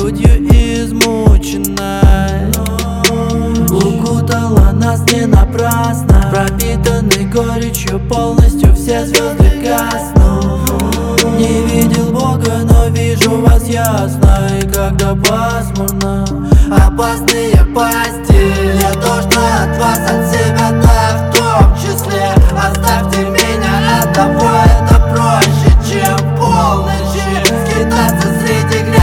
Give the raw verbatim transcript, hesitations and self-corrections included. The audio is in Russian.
грудью измученной укутала нас не напрасно, пропитанный горечью полностью все звезды гаснут. Не видел Бога, но вижу вас ясно. И когда пасмурно, опасные пасти, мне тошно от вас, от себя, да в том числе. Оставьте меня, от того это проще, чем в полночи скитаться среди грязи.